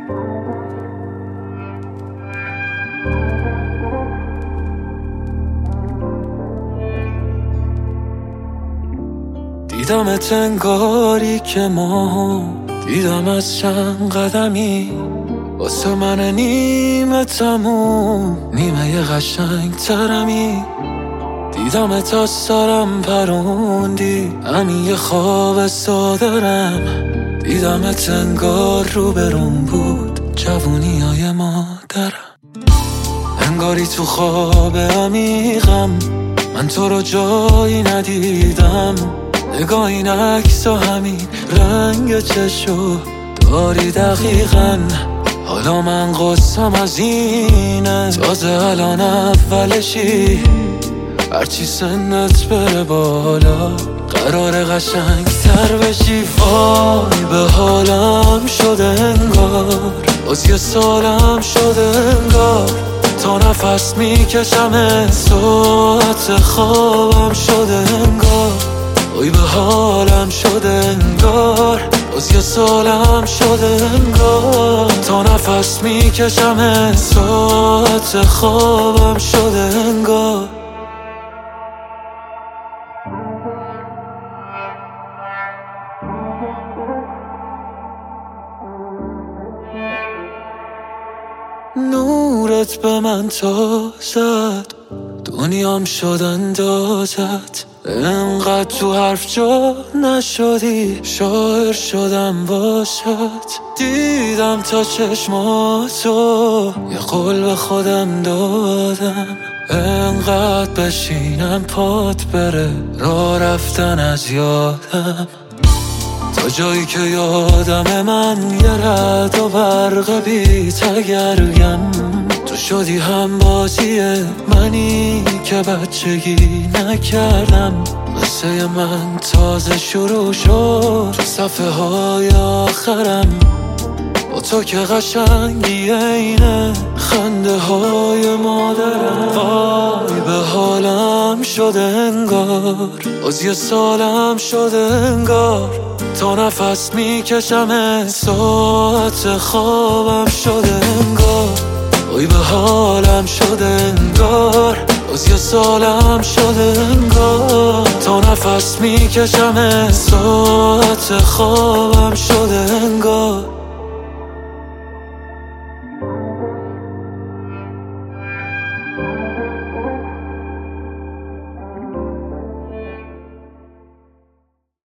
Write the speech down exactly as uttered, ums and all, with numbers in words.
دیدمت انگاری که ما دیدم از چند قدمی واسه من نیمه تموم نیمه قشنگ ترمی. دیدمت از سرم پروندی همین یه خواب سادرم. دیدمت انگار رو برون بود جوونی های مادرم. انگاری تو خواب عمیقم من تو رو جایی ندیدم. نگاه این عکس و همین رنگ چشو داری دقیقاً. حالا من قصم از اینه تازه الان اولشی. هرچی سنت بره بالا قرار قشنگ تر بشی. وای به حالم شده انگار باز یه سالم شده انگار. تا نفس میکشم ساعت خوابم شده انگار. وای به حالم شده انگار باز یه سالم شده انگار. تا نفس میکشم ساعت خوابم شده انگار. نورت به من تازد دنیام شد اندازت. انقدر تو حرف جا نشدی شاعر شدم واسد. دیدم تا چشماتو یه قول به خودم دادم. انقدر بشینم پات بره راه رفتن از یادم. تا جایی که یادم من یه رد و برق بی تگرگم. تو شدی هم بازی منی که بچگی نکردم. قصه من تازه شروع شد تو صفحه های آخرم. با تو که قشنگی اینه خنده های مادرم. وای به حالم شده انگار باز یه سالم شده انگار. تا نفس میکشم ساعت خوابم شده انگار. وای به حالم شده انگار باز یه سالم شده انگار. تا نفس میکشم ساعت خوابم شده انگار.